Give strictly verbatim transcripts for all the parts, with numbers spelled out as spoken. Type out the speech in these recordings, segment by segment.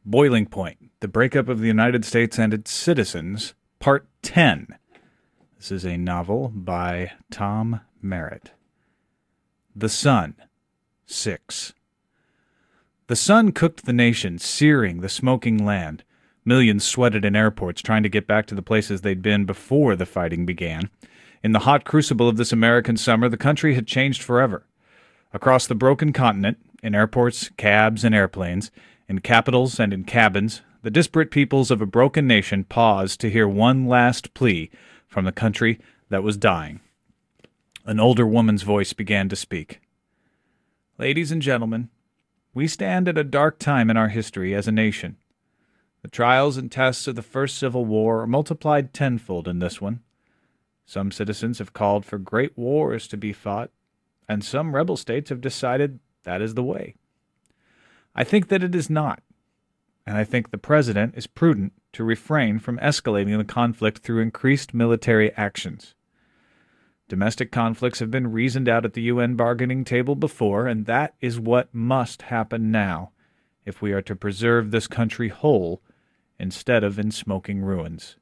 Boiling Point, The Breakup of the United States and Its Citizens, Part ten. This is a novel by Tom Merritt. The Sun, six. The sun cooked the nation, searing the smoking land. Millions sweated in airports, trying to get back to the places they'd been before the fighting began. In the hot crucible of this American summer, the country had changed forever. Across the broken continent, in airports, cabs, and airplanes, in capitals and in cabins, the disparate peoples of a broken nation paused to hear one last plea from the country that was dying. An older woman's voice began to speak. Ladies and gentlemen, we stand at a dark time in our history as a nation. The trials and tests of the First Civil War are multiplied tenfold in this one. Some citizens have called for great wars to be fought, and some rebel states have decided that is the way. I think that it is not, and I think the President is prudent to refrain from escalating the conflict through increased military actions. Domestic conflicts have been reasoned out at the U N bargaining table before, and that is what must happen now if we are to preserve this country whole instead of in smoking ruins.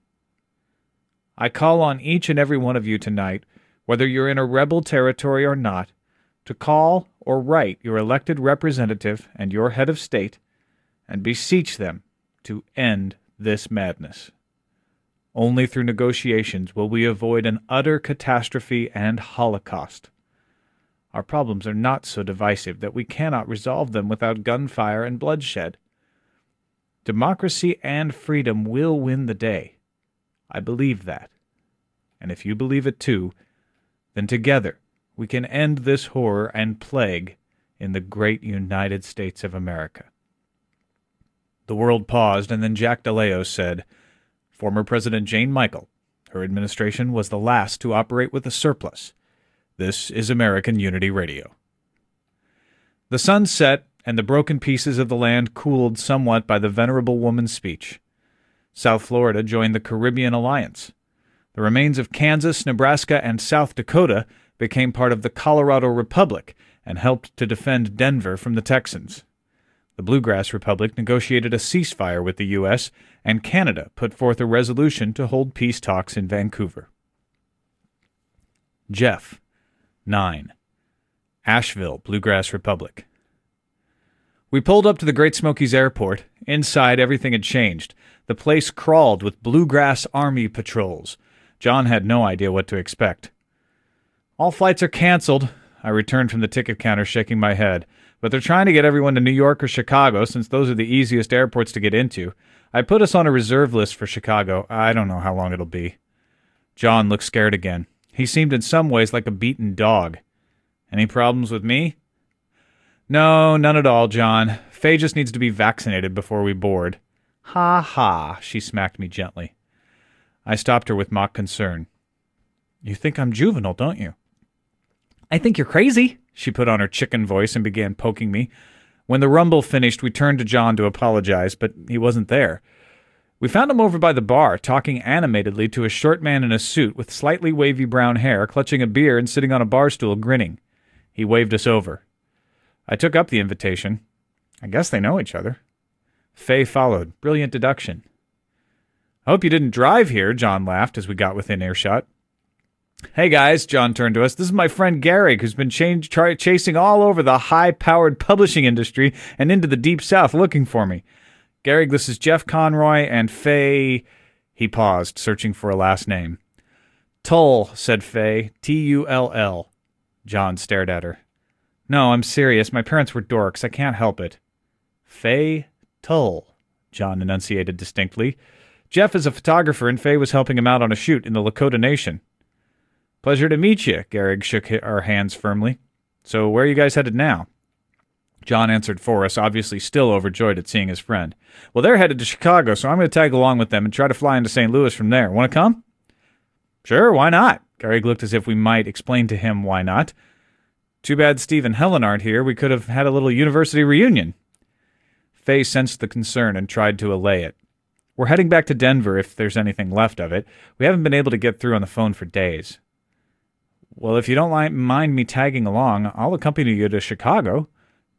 I call on each and every one of you tonight, whether you're in a rebel territory or not, to call or write your elected representative and your head of state and beseech them to end this madness. Only through negotiations will we avoid an utter catastrophe and holocaust. Our problems are not so divisive that we cannot resolve them without gunfire and bloodshed. Democracy and freedom will win the day. I believe that. And if you believe it too, then together we can end this horror and plague in the great United States of America. The world paused, and then Jack DeLeo said, Former President Jane Michael. Her administration was the last to operate with a surplus. This is American Unity Radio. The sun set, and the broken pieces of the land cooled somewhat by the venerable woman's speech. South Florida joined the Caribbean Alliance. The remains of Kansas, Nebraska, and South Dakota became part of the Colorado Republic and helped to defend Denver from the Texans. The Bluegrass Republic negotiated a ceasefire with the U S, and Canada put forth a resolution to hold peace talks in Vancouver. Jeff, nine. Asheville, Bluegrass Republic. We pulled up to the Great Smokies Airport. Inside, everything had changed. The place crawled with Bluegrass Army patrols. John had no idea what to expect. All flights are canceled. I returned from the ticket counter shaking my head. But they're trying to get everyone to New York or Chicago, since those are the easiest airports to get into. I put us on a reserve list for Chicago. I don't know how long it'll be. John looked scared again. He seemed in some ways like a beaten dog. Any problems with me? No, none at all, John. Faye just needs to be vaccinated before we board. Ha ha, she smacked me gently. I stopped her with mock concern. You think I'm juvenile, don't you? I think you're crazy, she put on her chicken voice and began poking me. When the rumble finished, we turned to John to apologize, but he wasn't there. We found him over by the bar, talking animatedly to a short man in a suit with slightly wavy brown hair, clutching a beer and sitting on a bar stool grinning. He waved us over. I took up the invitation. I guess they know each other. Faye followed. Brilliant deduction. I hope you didn't drive here, John laughed as we got within earshot. Hey guys, John turned to us. This is my friend Garrick, who's been change, ch- chasing all over the high-powered publishing industry and into the Deep South looking for me. Garrick, this is Jeff Conroy and Faye... He paused, searching for a last name. Tull, said Faye. T U L L. John stared at her. No, I'm serious. My parents were dorks. I can't help it. Faye Tull, John enunciated distinctly. Jeff is a photographer, and Faye was helping him out on a shoot in the Lakota Nation. Pleasure to meet you, Garrick shook our hands firmly. So where are you guys headed now? John answered for us, obviously still overjoyed at seeing his friend. Well, they're headed to Chicago, so I'm going to tag along with them and try to fly into Saint Louis from there. Want to come? Sure, why not? Garrick looked as if we might explain to him why not. Too bad Steve and Helen aren't here. We could have had a little university reunion. Faye sensed the concern and tried to allay it. We're heading back to Denver if there's anything left of it. We haven't been able to get through on the phone for days. Well, if you don't mind me tagging along, I'll accompany you to Chicago.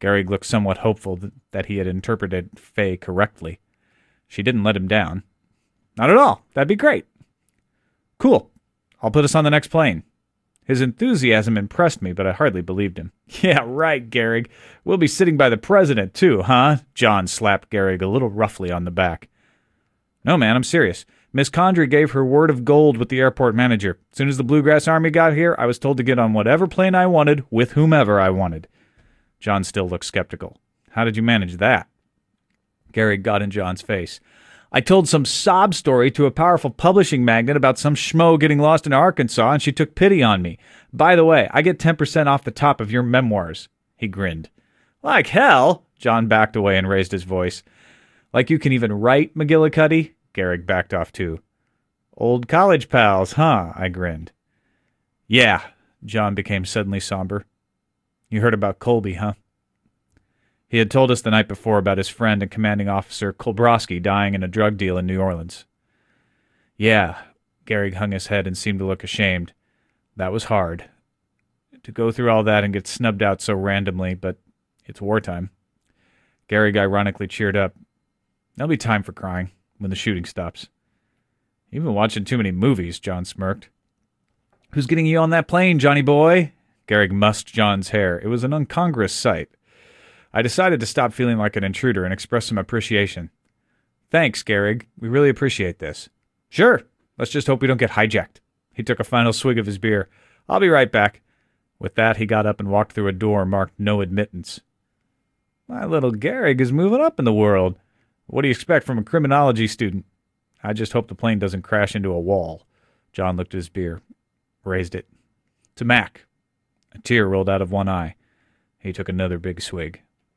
Gehrig looked somewhat hopeful th- that he had interpreted Faye correctly. She didn't let him down. Not at all. That'd be great. Cool. I'll put us on the next plane. His enthusiasm impressed me, but I hardly believed him. Yeah, right, Gehrig. We'll be sitting by the president, too, huh? John slapped Gehrig a little roughly on the back. No, man, I'm serious. Miss Condrey gave her word of gold with the airport manager. As soon as the Bluegrass Army got here, I was told to get on whatever plane I wanted, with whomever I wanted. John still looked skeptical. How did you manage that? Gehrig got in John's face. I told some sob story to a powerful publishing magnate about some schmo getting lost in Arkansas, and she took pity on me. By the way, I get ten percent off the top of your memoirs. He grinned. Like hell? John backed away and raised his voice. Like you can even write, McGillicuddy? Gehrig backed off too. Old college pals, huh? I grinned. Yeah, John became suddenly somber. You heard about Colby, huh? He had told us the night before about his friend and commanding officer Kolbrowski dying in a drug deal in New Orleans. Yeah, Gehrig hung his head and seemed to look ashamed. That was hard. To go through all that and get snubbed out so randomly, but it's wartime. Gehrig ironically cheered up. There'll be time for crying when the shooting stops. You've been watching too many movies, John smirked. Who's getting you on that plane, Johnny boy? Gehrig mussed John's hair. It was an incongruous sight. I decided to stop feeling like an intruder and express some appreciation. Thanks, Gehrig. We really appreciate this. Sure. Let's just hope we don't get hijacked. He took a final swig of his beer. I'll be right back. With that, he got up and walked through a door marked no admittance. My little Gehrig is moving up in the world. What do you expect from a criminology student? I just hope the plane doesn't crash into a wall. John looked at his beer, raised it. To Mac. A tear rolled out of one eye. He took another big swig.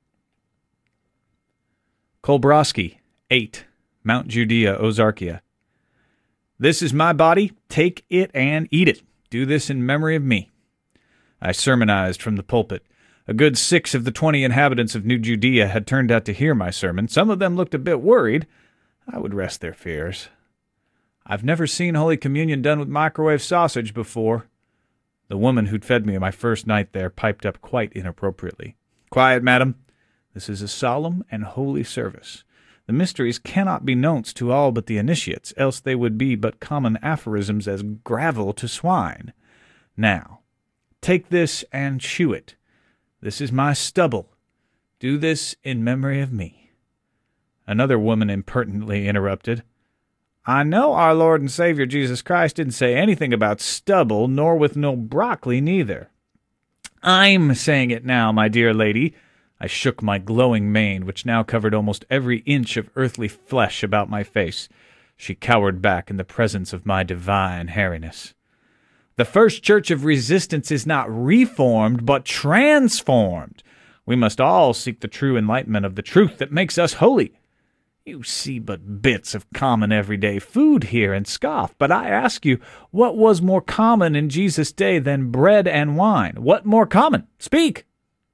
Kolbrowski, eight, Mount Judea, Ozarkia. This is my body. Take it and eat it. Do this in memory of me. I sermonized from the pulpit. A good six of the twenty inhabitants of New Judea had turned out to hear my sermon. Some of them looked a bit worried. I would rest their fears. I've never seen Holy Communion done with microwave sausage before. The woman who'd fed me my first night there piped up quite inappropriately. Quiet, madam. This is a solemn and holy service. The mysteries cannot be known to all but the initiates, else they would be but common aphorisms as gravel to swine. Now, take this and chew it. This is my stubble. Do this in memory of me. Another woman impertinently interrupted. I know our Lord and Savior Jesus Christ didn't say anything about stubble, nor with no broccoli neither. I'm saying it now, my dear lady. I shook my glowing mane, which now covered almost every inch of earthly flesh about my face. She cowered back in the presence of my divine hairiness. The first church of resistance is not reformed, but transformed. We must all seek the true enlightenment of the truth that makes us holy. You see but bits of common everyday food here and scoff, but I ask you, what was more common in Jesus' day than bread and wine? What more common? Speak!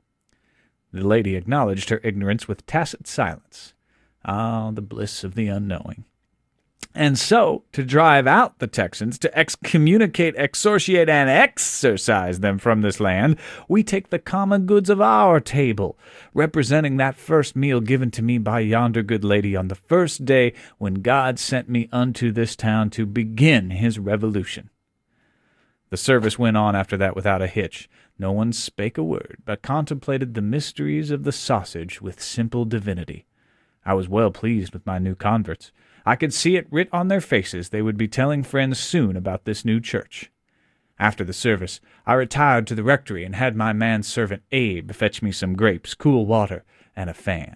The lady acknowledged her ignorance with tacit silence. Ah, the bliss of the unknowing. And so, to drive out the Texans, to excommunicate, exorciate, and exorcise them from this land, we take the common goods of our table, representing that first meal given to me by yonder good lady on the first day when God sent me unto this town to begin his revolution. The service went on after that without a hitch. No one spake a word, but contemplated the mysteries of the sausage with simple divinity. I was well pleased with my new converts. I could see it writ on their faces they would be telling friends soon about this new church. After the service, I retired to the rectory and had my manservant Abe fetch me some grapes, cool water, and a fan.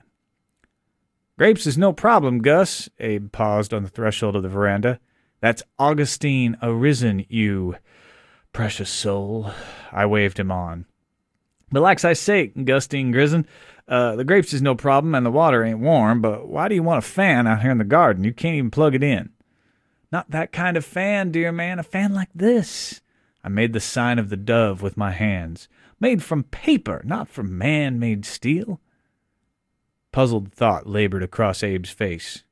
Grapes is no problem, Gus. Abe paused on the threshold of the veranda. That's Augustine arisen, you precious soul. I waved him on. But like I say, Gustine Grisen, uh, the grapes is no problem and the water ain't warm, but why do you want a fan out here in the garden? You can't even plug it in. Not that kind of fan, dear man, a fan like this. I made the sign of the dove with my hands. Made from paper, not from man-made steel. Puzzled thought labored across Abe's face.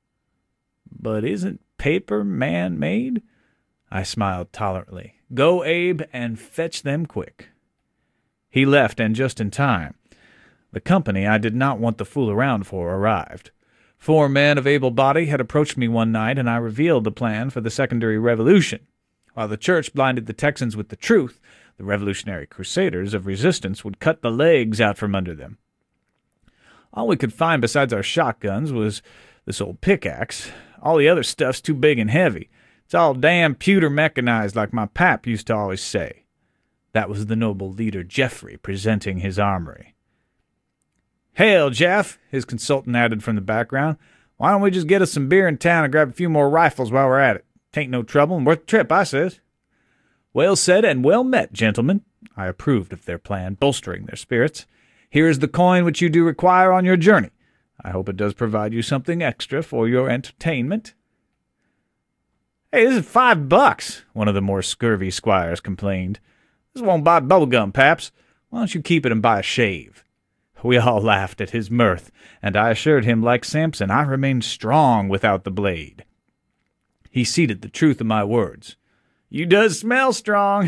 But isn't paper man-made? I smiled tolerantly. Go, Abe, and fetch them quick. He left, and just in time. The company I did not want to fool around for arrived. Four men of able body had approached me one night, and I revealed the plan for the secondary revolution. While the church blinded the Texans with the truth, the Revolutionary Crusaders of resistance would cut the legs out from under them. All we could find besides our shotguns was this old pickaxe. All the other stuff's too big and heavy. It's all damn pewter mechanized, like my pap used to always say. That was the noble leader Geoffrey presenting his armory. "Hail, Jeff," his consultant added from the background. "Why don't we just get us some beer in town and grab a few more rifles while we're at it? Tain't no trouble and worth the trip, I says." "Well said and well met, gentlemen." I approved of their plan, bolstering their spirits. "Here is the coin which you do require on your journey. I hope it does provide you something extra for your entertainment." "Hey, this is five bucks," one of the more scurvy squires complained. "This won't buy bubblegum, Paps. Why don't you keep it and buy a shave?" We all laughed at his mirth, and I assured him, like Samson, I remained strong without the blade. He ceded the truth of my words. "You does smell strong."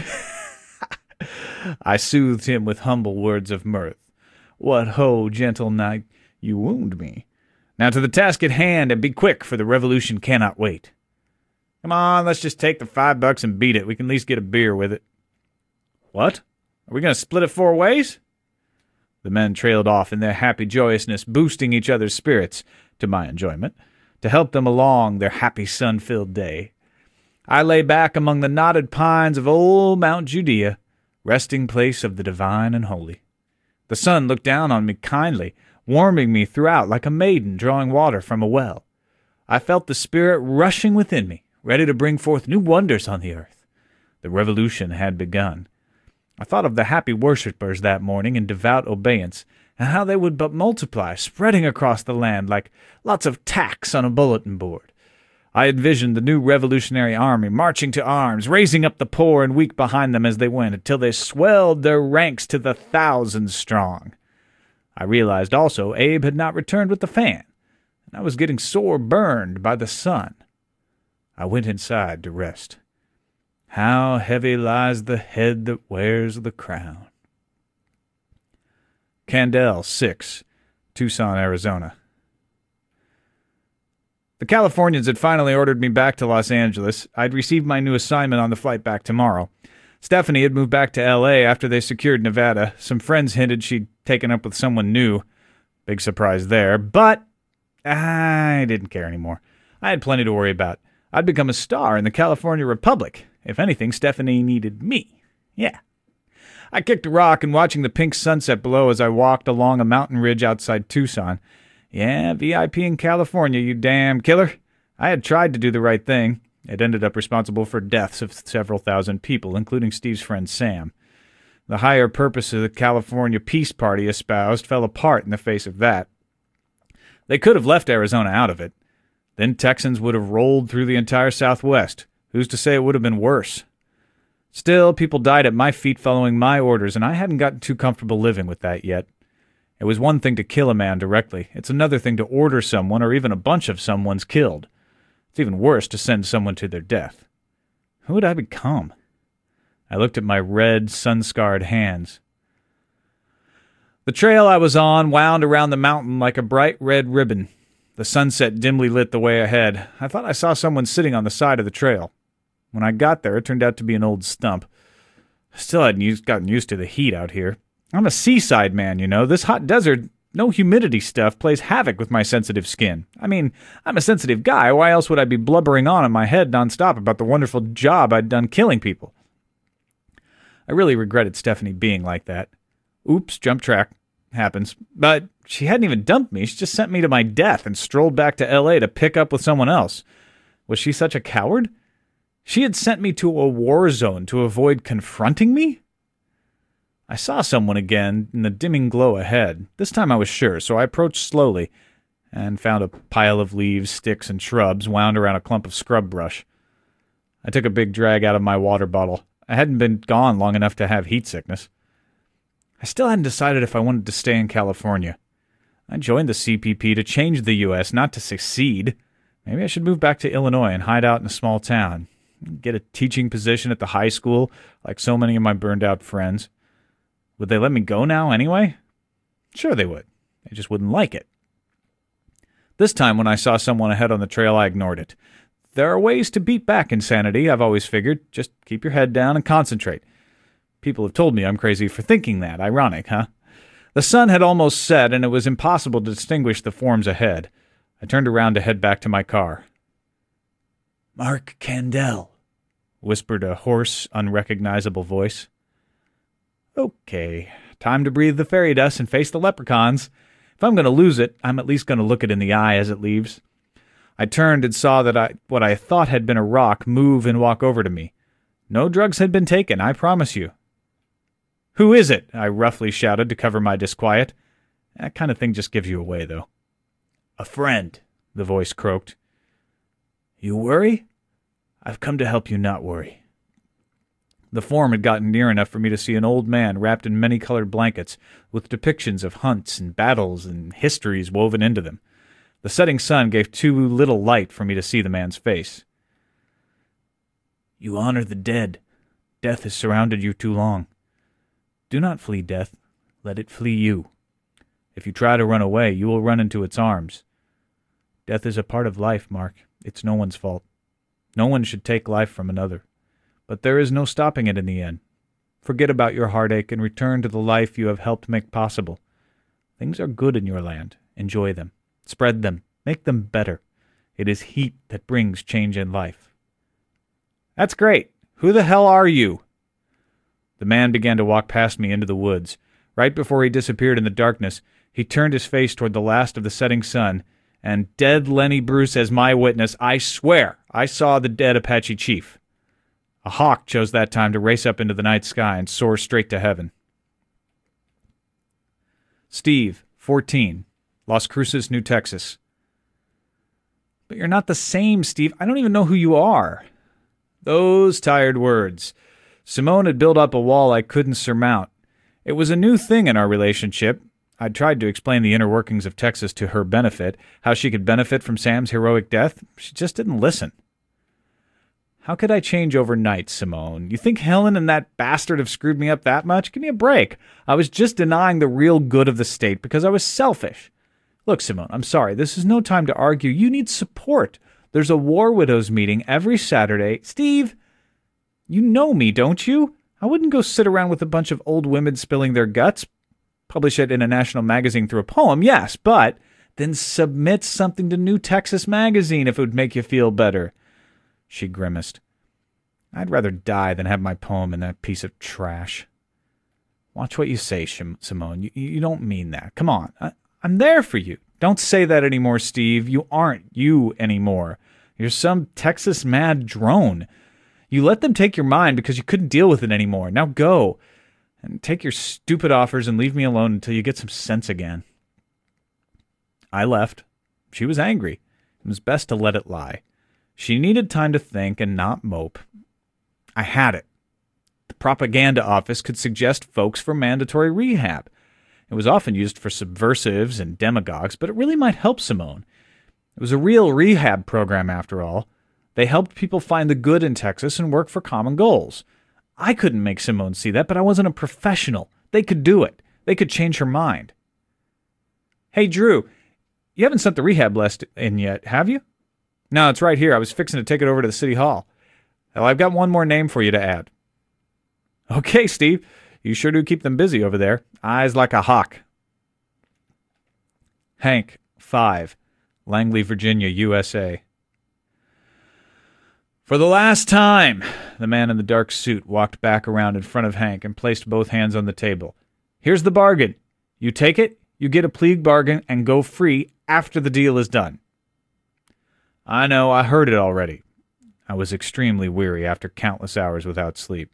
I soothed him with humble words of mirth. "What ho, gentle knight, you wound me. Now to the task at hand, and be quick, for the revolution cannot wait." "Come on, let's just take the five bucks and beat it. We can at least get a beer with it." "What? Are we going to split it four ways?" The men trailed off in their happy joyousness, boosting each other's spirits, to my enjoyment, to help them along their happy sun-filled day. I lay back among the knotted pines of old Mount Judea, resting place of the divine and holy. The sun looked down on me kindly, warming me throughout like a maiden drawing water from a well. I felt the Spirit rushing within me, ready to bring forth new wonders on the earth. The revolution had begun. I thought of the happy worshippers that morning in devout obeyance, and how they would but multiply, spreading across the land like lots of tacks on a bulletin board. I envisioned the new revolutionary army marching to arms, raising up the poor and weak behind them as they went, until they swelled their ranks to the thousands strong. I realized also Abe had not returned with the fan, and I was getting sore burned by the sun. I went inside to rest. How heavy lies the head that wears the crown. Candell, six, Tucson, Arizona. The Californians had finally ordered me back to Los Angeles. I'd received my new assignment on the flight back tomorrow. Stephanie had moved back to L A after they secured Nevada. Some friends hinted she'd taken up with someone new. Big surprise there, but I didn't care anymore. I had plenty to worry about. I'd become a star in the California Republic. If anything, Stephanie needed me. Yeah. I kicked a rock and watching the pink sunset below as I walked along a mountain ridge outside Tucson. Yeah, V I P in California, you damn killer. I had tried to do the right thing. It ended up responsible for deaths of several thousand people, including Steve's friend Sam. The higher purpose of the California Peace Party espoused fell apart in the face of that. They could have left Arizona out of it. Then Texans would have rolled through the entire Southwest. Who's to say it would have been worse? Still, people died at my feet following my orders, and I hadn't gotten too comfortable living with that yet. It was one thing to kill a man directly. It's another thing to order someone or even a bunch of someone's killed. It's even worse to send someone to their death. Who would I become? I looked at my red, sun-scarred hands. The trail I was on wound around the mountain like a bright red ribbon. The sunset dimly lit the way ahead. I thought I saw someone sitting on the side of the trail. When I got there, it turned out to be an old stump. I still hadn't used, gotten used to the heat out here. I'm a seaside man, you know. This hot desert, no humidity stuff, plays havoc with my sensitive skin. I mean, I'm a sensitive guy. Why else would I be blubbering on in my head nonstop about the wonderful job I'd done killing people? I really regretted Stephanie being like that. Oops, jump track. Happens. But she hadn't even dumped me. She just sent me to my death and strolled back to L A to pick up with someone else. Was she such a coward? She had sent me to a war zone to avoid confronting me? I saw someone again in the dimming glow ahead. This time I was sure, so I approached slowly and found a pile of leaves, sticks, and shrubs wound around a clump of scrub brush. I took a big drag out of my water bottle. I hadn't been gone long enough to have heat sickness. I still hadn't decided if I wanted to stay in California. I joined the C P P to change the U S, not to succeed. Maybe I should move back to Illinois and hide out in a small town. Get a teaching position at the high school, like so many of my burned-out friends. Would they let me go now anyway? Sure they would. They just wouldn't like it. This time when I saw someone ahead on the trail, I ignored it. There are ways to beat back insanity, I've always figured. Just keep your head down and concentrate. People have told me I'm crazy for thinking that. Ironic, huh? The sun had almost set, and it was impossible to distinguish the forms ahead. I turned around to head back to my car. "Mark Candell," whispered a hoarse, unrecognizable voice. Okay, time to breathe the fairy dust and face the leprechauns. If I'm going to lose it, I'm at least going to look it in the eye as it leaves. I turned and saw that I, what I thought had been a rock move and walk over to me. No drugs had been taken, I promise you. "Who is it?" I roughly shouted to cover my disquiet. That kind of thing just gives you away, though. "A friend," the voice croaked. "You worry? I've come to help you not worry." The form had gotten near enough for me to see an old man wrapped in many-colored blankets, with depictions of hunts and battles and histories woven into them. The setting sun gave too little light for me to see the man's face. "You honor the dead. Death has surrounded you too long. Do not flee death. Let it flee you. If you try to run away, you will run into its arms. Death is a part of life, Mark. It's no one's fault. No one should take life from another. But there is no stopping it in the end. Forget about your heartache and return to the life you have helped make possible. Things are good in your land. Enjoy them. Spread them. Make them better. It is heat that brings change in life." "That's great. Who the hell are you?" The man began to walk past me into the woods. Right before he disappeared in the darkness, he turned his face toward the last of the setting sun, and dead Lenny Bruce as my witness, I swear I saw the dead Apache chief. A hawk chose that time to race up into the night sky and soar straight to heaven. Steve, fourteen, Las Cruces, New Texas. "But you're not the same, Steve. I don't even know who you are." Those tired words. Simone had built up a wall I couldn't surmount. It was a new thing in our relationship. I'd tried to explain the inner workings of Texas to her benefit, how she could benefit from Sam's heroic death. She just didn't listen. "How could I change overnight, Simone? You think Helen and that bastard have screwed me up that much? Give me a break. I was just denying the real good of the state because I was selfish. Look, Simone, I'm sorry. This is no time to argue. You need support. There's a War Widows meeting every Saturday. Steve, you know me, don't you? I wouldn't go sit around with a bunch of old women spilling their guts. Publish it in a national magazine through a poem, yes, but then submit something to New Texas Magazine if it would make you feel better." She grimaced. "I'd rather die than have my poem in that piece of trash." "Watch what you say, Simone. You, you don't mean that. Come on. I, I'm there for you. Don't say that anymore, Steve. You aren't you anymore. You're some Texas mad drone. You let them take your mind because you couldn't deal with it anymore. Now go. And take your stupid offers and leave me alone until you get some sense again." I left. She was angry. It was best to let it lie. She needed time to think and not mope. I had it. The propaganda office could suggest folks for mandatory rehab. It was often used for subversives and demagogues, but it really might help Simone. It was a real rehab program, after all. They helped people find the good in Texas and work for common goals. I couldn't make Simone see that, but I wasn't a professional. They could do it. They could change her mind. "Hey, Drew, you haven't sent the rehab list in yet, have you?" "No, it's right here. I was fixing to take it over to the city hall." "Well, I've got one more name for you to add." "Okay, Steve. You sure do keep them busy over there. Eyes like a hawk." Hank, five, Langley, Virginia, U S A. "For the last time," the man in the dark suit walked back around in front of Hank and placed both hands on the table. "Here's the bargain. You take it, you get a plea bargain, and go free after the deal is done." "I know, I heard it already." I was extremely weary after countless hours without sleep.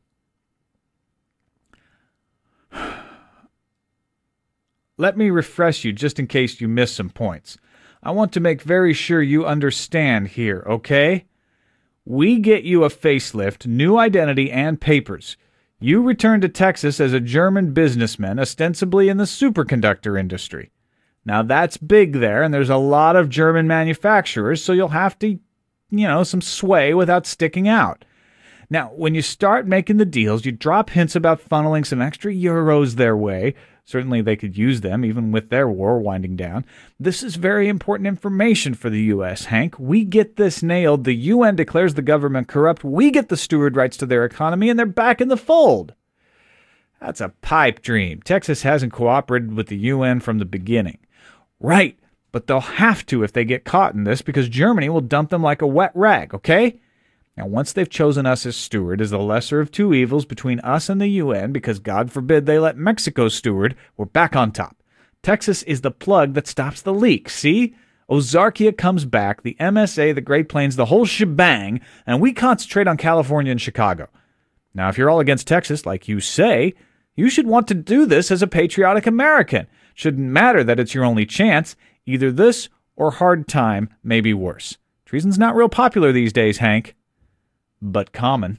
"Let me refresh you just in case you missed some points. I want to make very sure you understand here, okay? We get you a facelift, new identity, and papers. You return to Texas as a German businessman, ostensibly in the superconductor industry. Now, that's big there, and there's a lot of German manufacturers, so you'll have to, you know, some sway without sticking out. Now, when you start making the deals, you drop hints about funneling some extra euros their way, Certainly they could use them, even with their war winding down. This is very important information for the U S, Hank. We get this nailed. The U N declares the government corrupt. We get the steward rights to their economy, and they're back in the fold. That's a pipe dream. Texas hasn't cooperated with the U N from the beginning. Right, but they'll have to if they get caught in this, because Germany will dump them like a wet rag, okay? Now, once they've chosen us as steward as the lesser of two evils between us and the U N, because God forbid they let Mexico steward, we're back on top. Texas is the plug that stops the leak, see? Ozarkia comes back, the M S A, the Great Plains, the whole shebang, and we concentrate on California and Chicago. Now, if you're all against Texas, like you say, you should want to do this as a patriotic American. Shouldn't matter that it's your only chance. Either this or hard time, may be worse. Treason's not real popular these days, Hank. But common.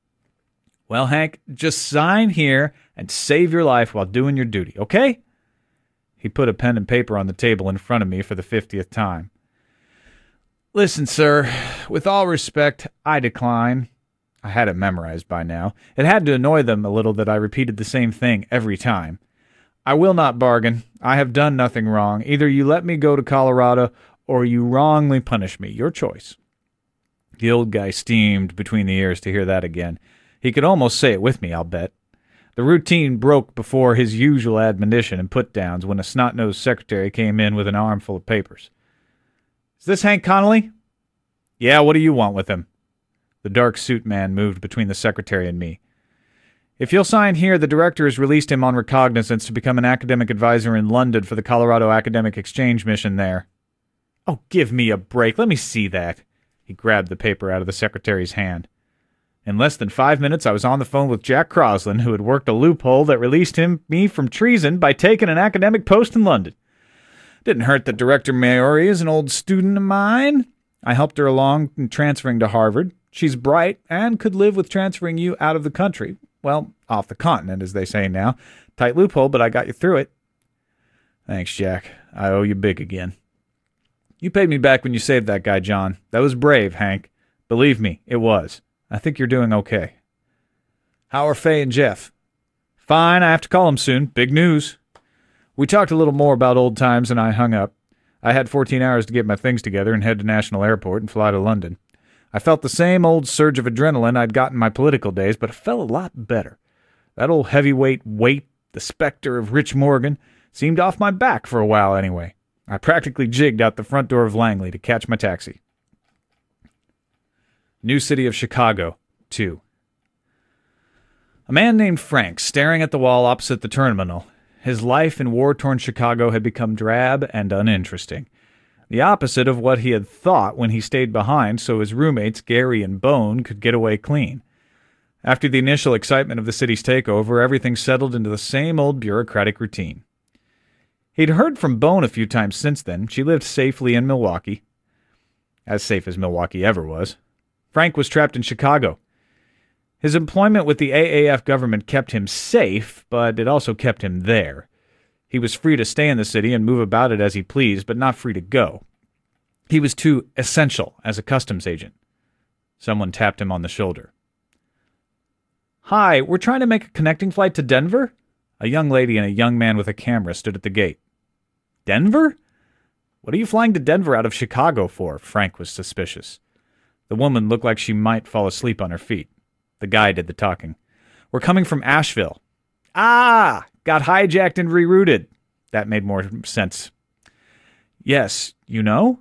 Well, Hank, just sign here and save your life while doing your duty, okay? He put a pen and paper on the table in front of me for the fiftieth time. Listen, sir, with all respect, I decline. I had it memorized by now. It had to annoy them a little that I repeated the same thing every time. I will not bargain. I have done nothing wrong. Either you let me go to Colorado or you wrongly punish me. Your choice. The old guy steamed between the ears to hear that again. He could almost say it with me, I'll bet. The routine broke before his usual admonition and put-downs when a snot-nosed secretary came in with an armful of papers. Is this Hank Connolly? Yeah, what do you want with him? The dark suit man moved between the secretary and me. If you'll sign here, the director has released him on recognizance to become an academic advisor in London for the Colorado Academic Exchange mission there. Oh, give me a break. Let me see that. He grabbed the paper out of the secretary's hand. In less than five minutes, I was on the phone with Jack Crosland, who had worked a loophole that released him me from treason by taking an academic post in London. Didn't hurt that Director Maori is an old student of mine. I helped her along in transferring to Harvard. She's bright and could live with transferring you out of the country. Well, off the continent, as they say now. Tight loophole, but I got you through it. Thanks, Jack. I owe you big again. You paid me back when you saved that guy, John. That was brave, Hank. Believe me, it was. I think you're doing okay. How are Faye and Jeff? Fine, I have to call them soon. Big news. We talked a little more about old times and I hung up. I had fourteen hours to get my things together and head to National Airport and fly to London. I felt the same old surge of adrenaline I'd gotten in my political days, but it felt a lot better. That old heavyweight weight, the specter of Rich Morgan, seemed off my back for a while anyway. I practically jigged out the front door of Langley to catch my taxi. New City of Chicago, two. A man named Frank, staring at the wall opposite the terminal. His life in war-torn Chicago had become drab and uninteresting. The opposite of what he had thought when he stayed behind so his roommates, Gary and Bone, could get away clean. After the initial excitement of the city's takeover, everything settled into the same old bureaucratic routine. He'd heard from Bone a few times since then. She lived safely in Milwaukee. As safe as Milwaukee ever was. Frank was trapped in Chicago. His employment with the A A F government kept him safe, but it also kept him there. He was free to stay in the city and move about it as he pleased, but not free to go. He was too essential as a customs agent. Someone tapped him on the shoulder. Hi, we're trying to make a connecting flight to Denver? A young lady and a young man with a camera stood at the gate. Denver? What are you flying to Denver out of Chicago for? Frank was suspicious. The woman looked like she might fall asleep on her feet. The guy did the talking. We're coming from Asheville. Ah! Got hijacked and rerouted. That made more sense. Yes, you know?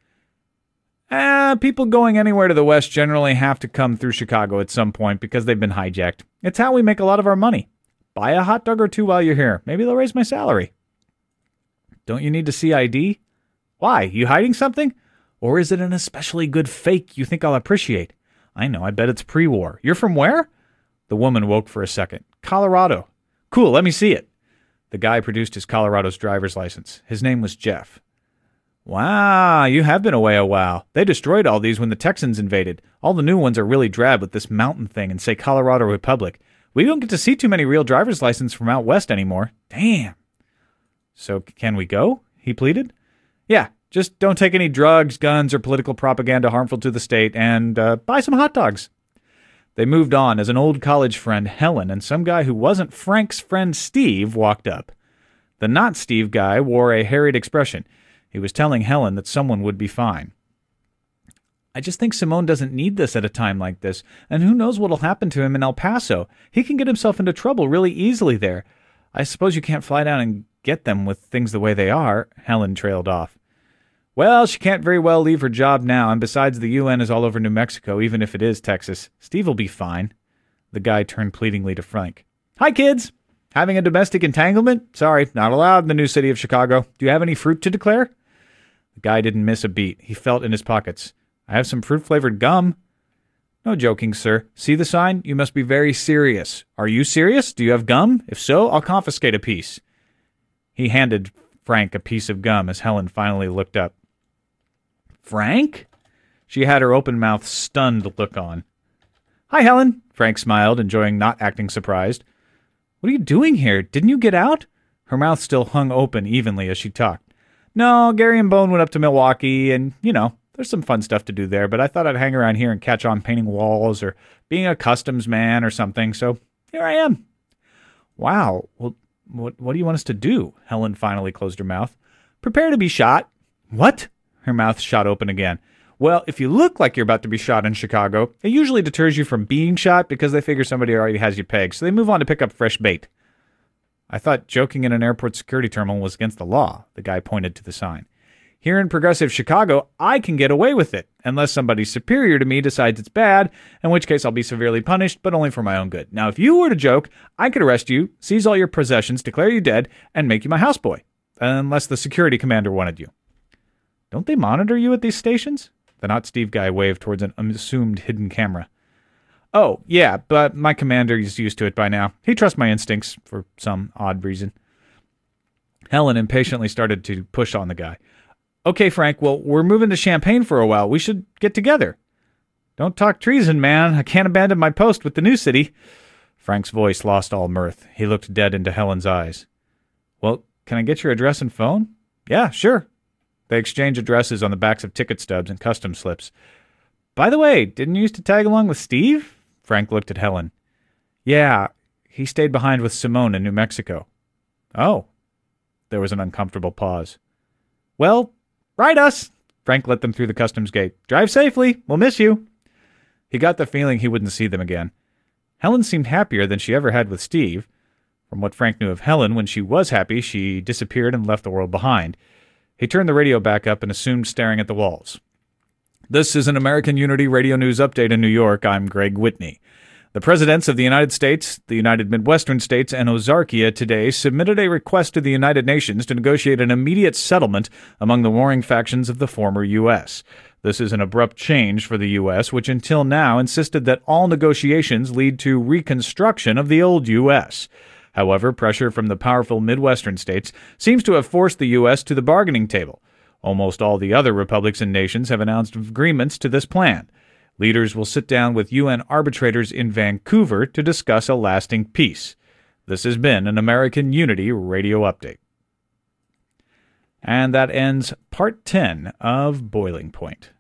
Ah, people going anywhere to the west generally have to come through Chicago at some point because they've been hijacked. It's how we make a lot of our money. Buy a hot dog or two while you're here. Maybe they'll raise my salary. Don't you need to see I D? Why? You hiding something? Or is it an especially good fake you think I'll appreciate? I know, I bet it's pre-war. You're from where? The woman woke for a second. Colorado. Cool, let me see it. The guy produced his Colorado's driver's license. His name was Jeff. Wow, you have been away a while. They destroyed all these when the Texans invaded. All the new ones are really drab with this mountain thing and say Colorado Republic. We don't get to see too many real driver's licenses from out west anymore. Damn. So can we go? He pleaded. Yeah, just don't take any drugs, guns, or political propaganda harmful to the state, and uh, buy some hot dogs. They moved on as an old college friend, Helen, and some guy who wasn't Frank's friend Steve walked up. The not Steve guy wore a harried expression. He was telling Helen that someone would be fine. I just think Simone doesn't need this at a time like this, and who knows what'll happen to him in El Paso. He can get himself into trouble really easily there. I suppose you can't fly down and get them with things the way they are, Helen trailed off. Well, she can't very well leave her job now, and besides the U N is all over New Mexico, even if it is Texas. Steve will be fine. The guy turned pleadingly to Frank. Hi, kids! Having a domestic entanglement? Sorry, not allowed in the new city of Chicago. Do you have any fruit to declare? The guy didn't miss a beat. He felt in his pockets. I have some fruit-flavored gum. No joking, sir. See the sign? You must be very serious. Are you serious? Do you have gum? If so, I'll confiscate a piece. He handed Frank a piece of gum as Helen finally looked up. Frank? She had her open mouth, stunned look on. Hi, Helen. Frank smiled, enjoying not acting surprised. What are you doing here? Didn't you get out? Her mouth still hung open evenly as she talked. No, Gary and Bone went up to Milwaukee, and, you know, there's some fun stuff to do there, but I thought I'd hang around here and catch on painting walls or being a customs man or something, so here I am. Wow, well, what, what do you want us to do? Helen finally closed her mouth. Prepare to be shot. What? Her mouth shot open again. Well, if you look like you're about to be shot in Chicago, it usually deters you from being shot because they figure somebody already has you pegged, so they move on to pick up fresh bait. I thought joking in an airport security terminal was against the law. The guy pointed to the sign. Here in progressive Chicago, I can get away with it, unless somebody superior to me decides it's bad, in which case I'll be severely punished, but only for my own good. Now, if you were to joke, I could arrest you, seize all your possessions, declare you dead, and make you my houseboy, unless the security commander wanted you. Don't they monitor you at these stations? The not Steve guy waved towards an assumed hidden camera. Oh, yeah, but my commander is used to it by now. He trusts my instincts for some odd reason. Helen impatiently started to push on the guy. Okay, Frank, well, we're moving to Champaign for a while. We should get together. Don't talk treason, man. I can't abandon my post with the new city. Frank's voice lost all mirth. He looked dead into Helen's eyes. Well, can I get your address and phone? Yeah, sure. They exchanged addresses on the backs of ticket stubs and customs slips. By the way, didn't you used to tag along with Steve? Frank looked at Helen. Yeah, he stayed behind with Simone in New Mexico. Oh. There was an uncomfortable pause. Well, ride us. Frank let them through the customs gate. Drive safely. We'll miss you. He got the feeling he wouldn't see them again. Helen seemed happier than she ever had with Steve. From what Frank knew of Helen, when she was happy, she disappeared and left the world behind. He turned the radio back up and assumed staring at the walls. This is an American Unity Radio News Update in New York. I'm Greg Whitney. The presidents of the United States, the United Midwestern States, and Ozarkia today submitted a request to the United Nations to negotiate an immediate settlement among the warring factions of the former U S. This is an abrupt change for the U S, which until now insisted that all negotiations lead to reconstruction of the old U S. However, pressure from the powerful Midwestern states seems to have forced the U S to the bargaining table. Almost all the other republics and nations have announced agreements to this plan. Leaders will sit down with U N arbitrators in Vancouver to discuss a lasting peace. This has been an American Unity Radio Update. And that ends Part ten of Boiling Point.